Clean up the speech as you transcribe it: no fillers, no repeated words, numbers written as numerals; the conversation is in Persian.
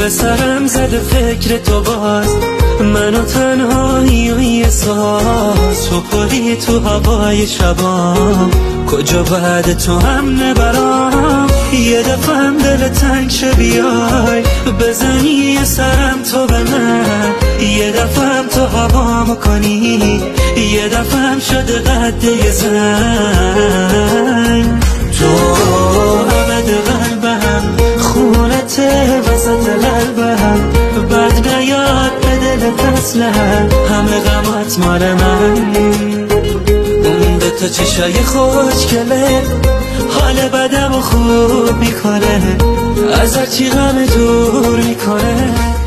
به سرم زده فکر تو باز، منو تنهایی و یه ساز، تو پری تو هوای شبام، کجا بعد تو هم نبرام. یه دفعه هم دل تنگ شه بیای بزنی یه سرم تو به من، یه دفعه هم تو هوامو کنی، یه دفعه هم شده قد یه زن. تو عمد قلبم، خونته وسط قلبم، بد نیاد به دلت اصلا، همه غمات مال من. اون دوتا چشای خوشگله حال بدم و خوب میکنه، از هرچی غم دور میکنه.